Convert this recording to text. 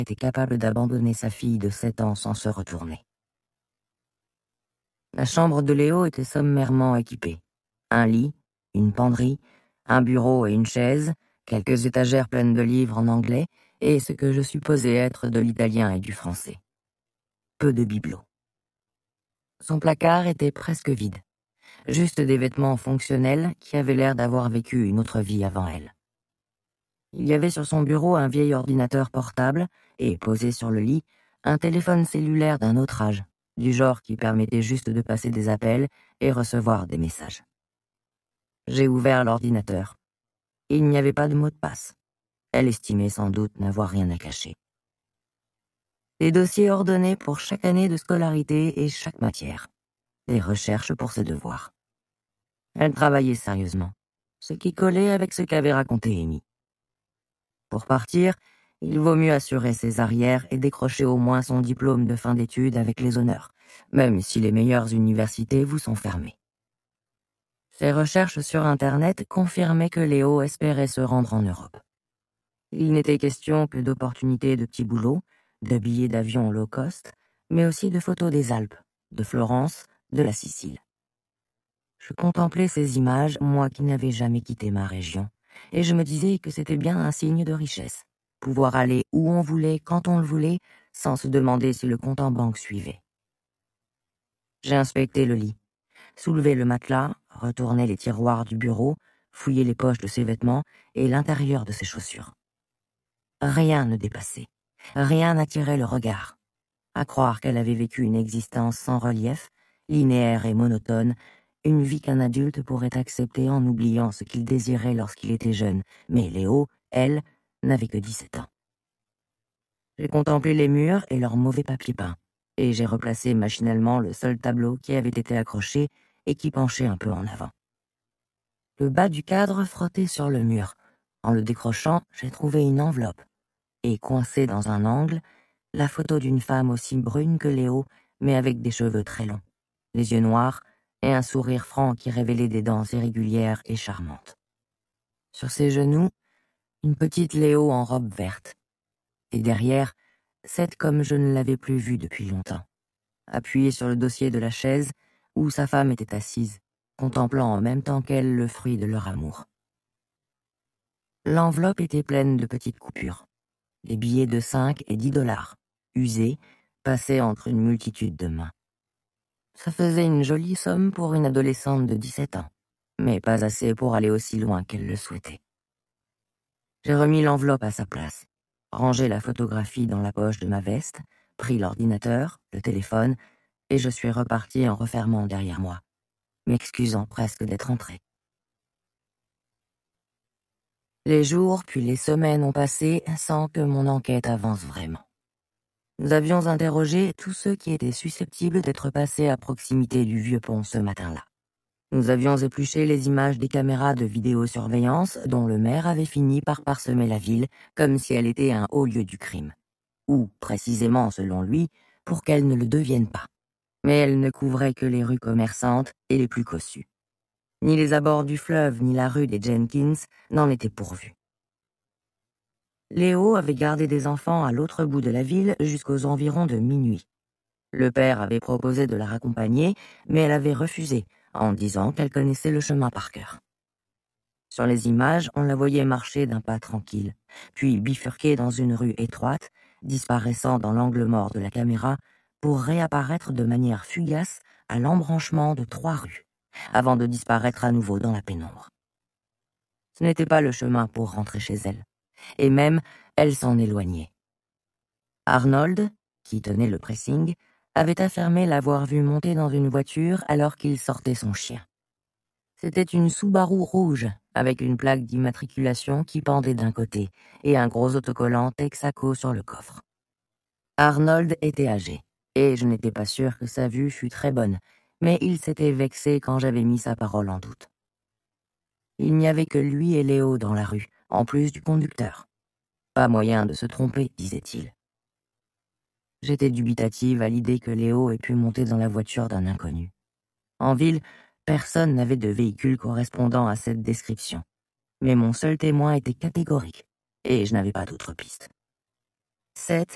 était capable d'abandonner sa fille de 7 ans sans se retourner. La chambre de Léo était sommairement équipée. Un lit, une penderie, un bureau et une chaise, quelques étagères pleines de livres en anglais et ce que je supposais être de l'italien et du français. Peu de bibelots. Son placard était presque vide. Juste des vêtements fonctionnels qui avaient l'air d'avoir vécu une autre vie avant elle. Il y avait sur son bureau un vieil ordinateur portable et, posé sur le lit, un téléphone cellulaire d'un autre âge, du genre qui permettait juste de passer des appels et recevoir des messages. J'ai ouvert l'ordinateur. Il n'y avait pas de mot de passe. Elle estimait sans doute n'avoir rien à cacher. Des dossiers ordonnés pour chaque année de scolarité et chaque matière. Des recherches pour ses devoirs. Elle travaillait sérieusement, ce qui collait avec ce qu'avait raconté Amy. Pour partir, il vaut mieux assurer ses arrières et décrocher au moins son diplôme de fin d'études avec les honneurs, même si les meilleures universités vous sont fermées. Ses recherches sur Internet confirmaient que Léo espérait se rendre en Europe. Il n'était question que d'opportunités de petits boulots, de billets d'avion low cost, mais aussi de photos des Alpes, de Florence, de la Sicile. Je contemplais ces images, moi qui n'avais jamais quitté ma région, et je me disais que c'était bien un signe de richesse. Pouvoir aller où on voulait, quand on le voulait, sans se demander si le compte en banque suivait. J'ai inspecté le lit, soulevé le matelas, retourné les tiroirs du bureau, fouillé les poches de ses vêtements et l'intérieur de ses chaussures. Rien ne dépassait, rien n'attirait le regard. À croire qu'elle avait vécu une existence sans relief, linéaire et monotone, une vie qu'un adulte pourrait accepter en oubliant ce qu'il désirait lorsqu'il était jeune, mais Léo, elle, n'avait que 17 ans. J'ai contemplé les murs et leurs mauvais papier peint, et j'ai replacé machinalement le seul tableau qui avait été accroché et qui penchait un peu en avant. Le bas du cadre frottait sur le mur. En le décrochant, j'ai trouvé une enveloppe, et coincée dans un angle, la photo d'une femme aussi brune que Léo, mais avec des cheveux très longs, les yeux noirs et un sourire franc qui révélait des dents irrégulières et charmantes. Sur ses genoux, une petite Léo en robe verte. Et derrière, cette comme je ne l'avais plus vue depuis longtemps, appuyée sur le dossier de la chaise où sa femme était assise, contemplant en même temps qu'elle le fruit de leur amour. L'enveloppe était pleine de petites coupures, des billets de 5 et 10 $, usés, passés entre une multitude de mains. Ça faisait une jolie somme pour une adolescente de 17 ans, mais pas assez pour aller aussi loin qu'elle le souhaitait. J'ai remis l'enveloppe à sa place, rangé la photographie dans la poche de ma veste, pris l'ordinateur, le téléphone, et je suis reparti en refermant derrière moi, m'excusant presque d'être entré. Les jours puis les semaines ont passé sans que mon enquête avance vraiment. Nous avions interrogé tous ceux qui étaient susceptibles d'être passés à proximité du vieux pont ce matin-là. Nous avions épluché les images des caméras de vidéosurveillance dont le maire avait fini par parsemer la ville comme si elle était un haut lieu du crime. Ou, précisément selon lui, pour qu'elle ne le devienne pas. Mais elle ne couvrait que les rues commerçantes et les plus cossues. Ni les abords du fleuve ni la rue des Jenkins n'en étaient pourvus. Léo avait gardé des enfants à l'autre bout de la ville jusqu'aux environs de minuit. Le père avait proposé de la raccompagner, mais elle avait refusé, en disant qu'elle connaissait le chemin par cœur. Sur les images, on la voyait marcher d'un pas tranquille, puis bifurquer dans une rue étroite, disparaissant dans l'angle mort de la caméra, pour réapparaître de manière fugace à l'embranchement de 3 rues, avant de disparaître à nouveau dans la pénombre. Ce n'était pas le chemin pour rentrer chez elle, et même, elle s'en éloignait. Arnold, qui tenait le pressing, avait affirmé l'avoir vue monter dans une voiture alors qu'il sortait son chien. C'était une Subaru rouge, avec une plaque d'immatriculation qui pendait d'un côté et un gros autocollant Texaco sur le coffre. Arnold était âgé, et je n'étais pas sûr que sa vue fût très bonne, mais il s'était vexé quand j'avais mis sa parole en doute. Il n'y avait que lui et Léo dans la rue, en plus du conducteur. Pas moyen de se tromper, disait-il. J'étais dubitative à l'idée que Léo ait pu monter dans la voiture d'un inconnu. En ville, personne n'avait de véhicule correspondant à cette description. Mais mon seul témoin était catégorique, et je n'avais pas d'autre piste. 7